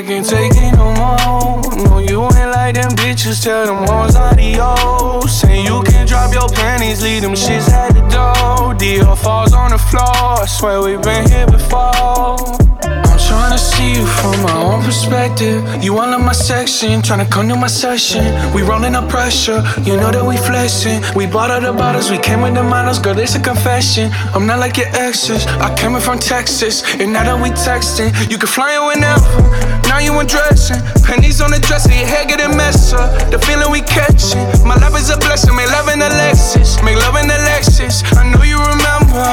I can't take it no more. No, you ain't like them bitches, tell them hoes adios. Say you can drop your panties, leave them shits at the door. Dior falls on the floor, I swear we've been here before. I'm tryna see you from my own perspective. You all in my section, tryna come to my session. We rolling up pressure, you know that we flexing. We bought all the bottles, we came with the models. Girl, it's a confession, I'm not like your exes. I came in from Texas, and now that we texting, you can fly in whenever. Now you undressing, pennies on the dresser, your hair getting messed up. The feeling we catching, my love is a blessing. Make love in the Lexus, make love in the Lexus. I know you remember.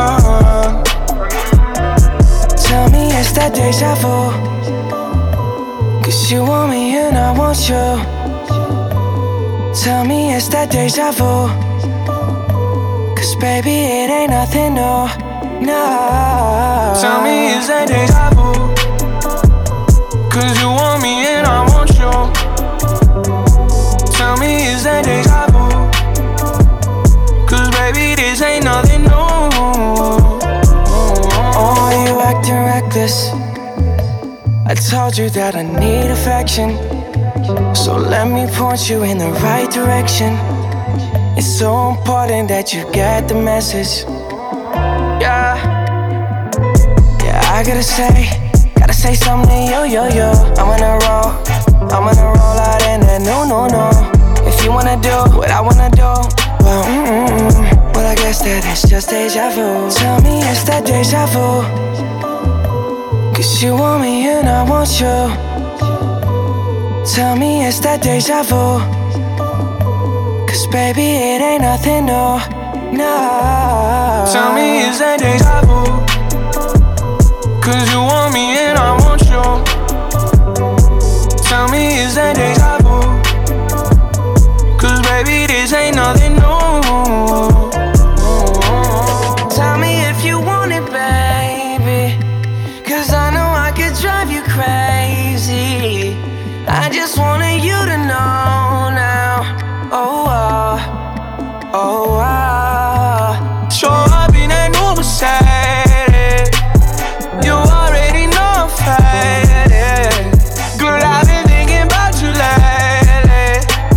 Tell me it's that deja vu, 'cause you want me and I want you. Tell me it's that deja vu, 'cause baby it ain't nothing new, no. Tell me it's that deja vu, 'cause you want me and I want you. Tell me it's that deja vu, 'cause baby this ain't nothing new. Oh, you acting reckless. I told you that I need affection, so let me point you in the right direction. It's so important that you get the message. Yeah, I gotta say something to you, yo, yo. I'm gonna roll out in that no. If you wanna do what I wanna do, well, I guess that it's just deja vu. Tell me it's that deja vu, 'cause you want me and I want you. Tell me it's that deja vu, 'cause baby it ain't nothing new, no. Tell me it's that deja vu, 'cause you want me and I want you. Tell me it's that deja vu, 'cause baby this ain't nothing new. Tell me if you want it, baby, 'cause I know I could drive you crazy. I just wanted you to know now. Show up in that new Mercedes, you already know I'm faded. Girl, I've been thinking about you lately.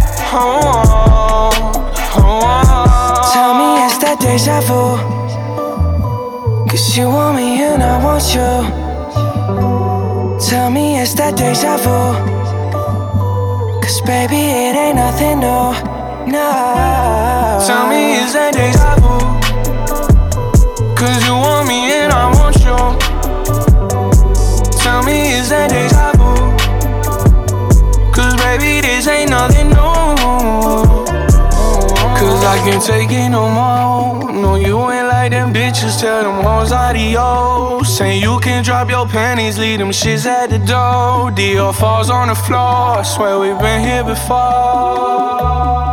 Tell me it's that deja vu, 'cause you want me and I want you. Tell me it's that deja vu, 'cause baby it ain't nothing new, no. Tell me it's that deja vu, 'cause you want me and I want you. Tell me it's that deja vu, 'cause baby this ain't nothing new. 'Cause I can't take it no more. No, you ain't like them bitches, tell them hoes adios. Say you can drop your panties, leave them shits at the door. Dior falls on the floor, I swear we've been here before.